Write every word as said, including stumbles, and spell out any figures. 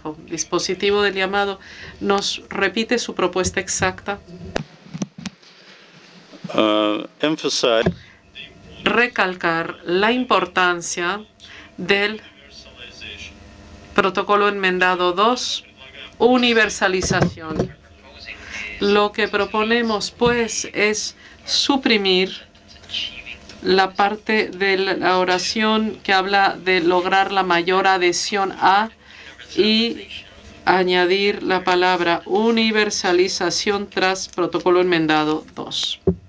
trabajo. Dispositivo del llamado. ¿Nos repite su propuesta exacta? Uh, emphasize Recalcar la importancia del protocolo enmendado dos, universalización. Lo que proponemos, pues, es suprimir la parte de la oración que habla de lograr la mayor adhesión a y añadir la palabra universalización tras protocolo enmendado dos.